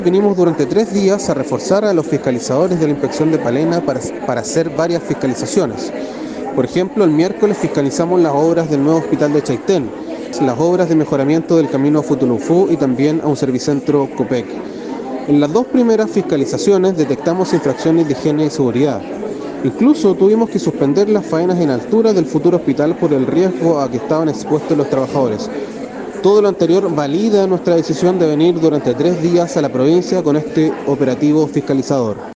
Vinimos durante 3 días a reforzar a los fiscalizadores de la inspección de Palena para hacer varias fiscalizaciones. Por ejemplo, el miércoles fiscalizamos las obras del nuevo hospital de Chaitén, las obras de mejoramiento del camino a Futulufú y también a un servicentro Copec. En las dos primeras fiscalizaciones detectamos infracciones de higiene y seguridad. Incluso tuvimos que suspender las faenas en altura del futuro hospital por el riesgo a que estaban expuestos los trabajadores. Todo lo anterior valida nuestra decisión de venir durante 3 días a la provincia con este operativo fiscalizador.